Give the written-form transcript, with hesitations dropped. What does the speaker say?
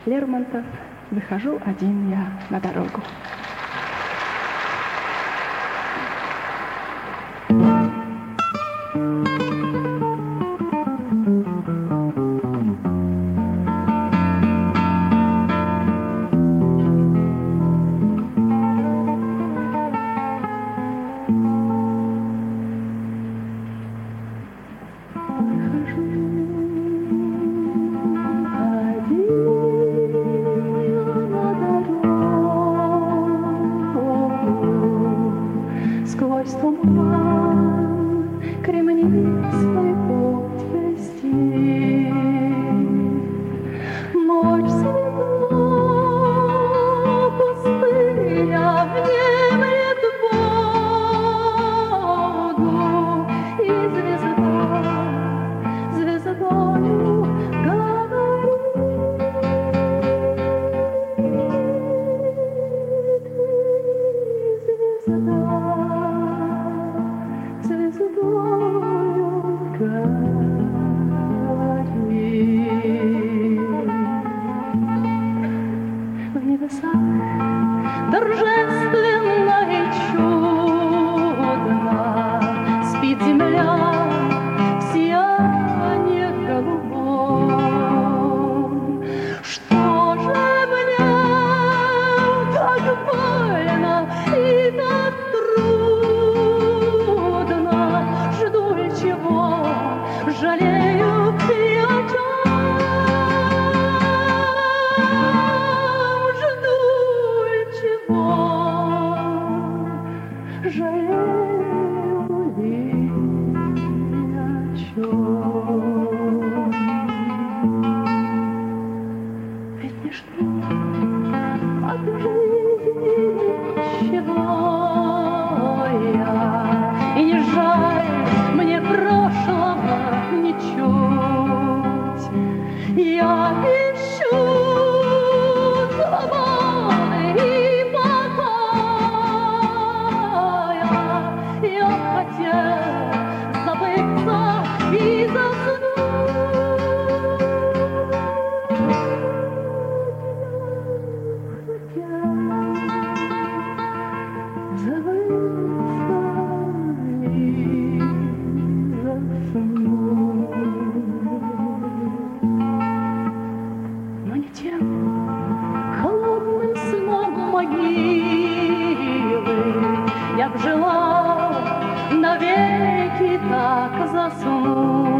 Лермонтов. Выхожу один я на дорогу. Сквозь туман кремнистый путь вести. Ночь светла, пустыня внемлет Богу, и звездою говорит. В небесах торжественно и чудно спит земля в сиянии голубом. Что же мне так больно и так трудно? Жду ли чего, жалею и о чем? Жду ли чего, жалею ли о чем? Ведь не жду от жизни ничего я, и не жаль мне прошлого ничуть. Я ищу свободы и покоя. Я хотел забыться и но не тем холодным сном могилы я б желал навеки так заснуть.